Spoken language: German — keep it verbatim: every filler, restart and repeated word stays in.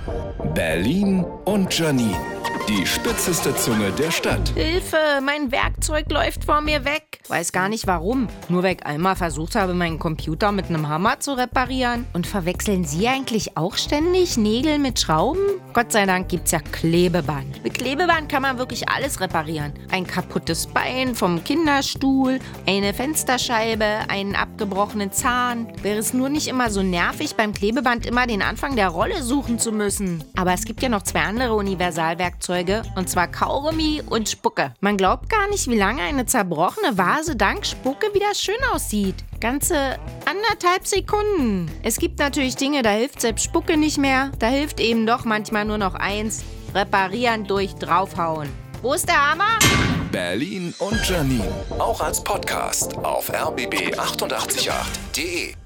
Berlin und Janine, die spitzeste Zunge der Stadt. Hilfe, mein Werkzeug läuft vor mir weg. Weiß gar nicht warum. Nur weil ich einmal versucht habe, meinen Computer mit einem Hammer zu reparieren. Und verwechseln Sie eigentlich auch ständig Nägel mit Schrauben? Gott sei Dank gibt's ja Klebeband. Mit Klebeband kann man wirklich alles reparieren. Ein kaputtes Bein vom Kinderstuhl, eine Fensterscheibe, einen abgebrochenen Zahn. Wäre es nur nicht immer so nervig, beim Klebeband immer den Anfang der Rolle suchen zu müssen. Aber es gibt ja noch zwei andere Universalwerkzeuge, und zwar Kaugummi und Spucke. Man glaubt gar nicht, wie lange eine zerbrochene Vase dank Spucke wieder schön aussieht. Ganze anderthalb Sekunden. Es gibt natürlich Dinge, da hilft selbst Spucke nicht mehr. Da hilft eben doch manchmal nur noch eins: reparieren durch draufhauen. Wo ist der Hammer? Berlin und Janine, auch als Podcast auf r b b acht acht acht punkt de.